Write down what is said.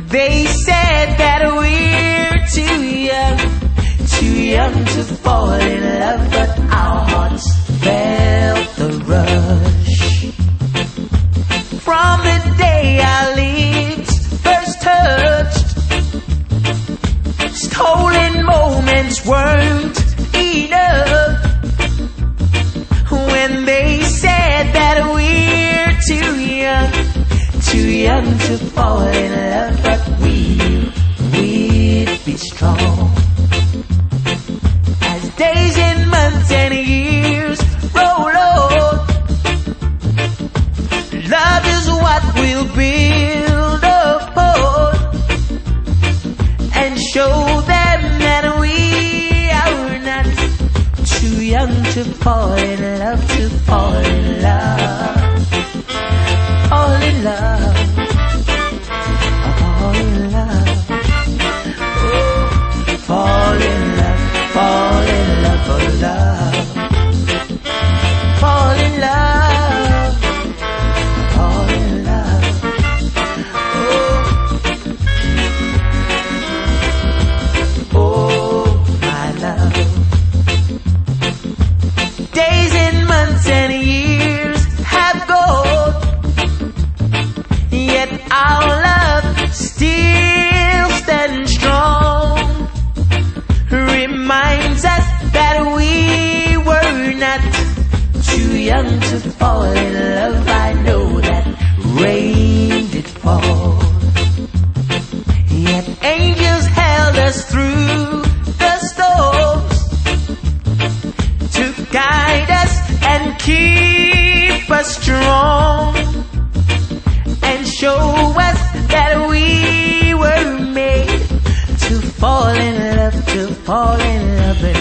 They said that we're too young to fall in love, but our hearts felt the rush. From the day our lips first touched, stolen moments weren't enough. When they said that we're too young to fall in love, but we'd be strong. As days and months and years roll on, love is what we'll build upon, and show them that we are not too young to fall in love, to fall in love. Fall in love, fall in love, oh, fall in love, fall in love for love, fall in love, fall in love, oh, my love. Days and months and years have gone, yet our love still stands strong. Reminds us that we were not too young to fall in love. I know that rain did fall, yet angels held us through the storms to guide us and keep us strong, and show us that we were made to fall in love, to fall in love.